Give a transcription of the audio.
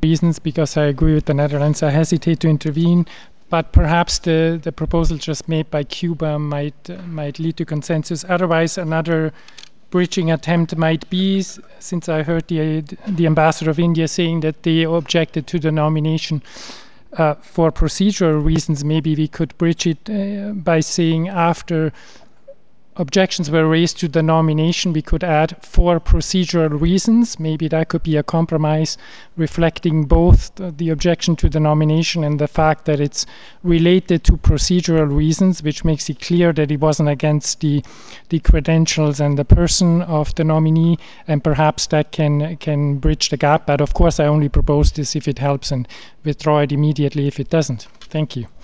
reasons, because I agree with the Netherlands. I hesitate to intervene, but perhaps the proposal just made by Cuba might lead to consensus. Otherwise, another bridging attempt might be, since I heard the ambassador of India saying that they objected to the nomination for procedural reasons, maybe we could bridge it by saying after objections were raised to the nomination, we could add for procedural reasons. Maybe that could be a compromise reflecting both the objection to the nomination and the fact that it's related to procedural reasons, which makes it clear that it wasn't against the credentials and the person of the nominee, and perhaps that can bridge the gap. But of course, I only propose this if it helps, and withdraw it immediately if it doesn't. Thank you.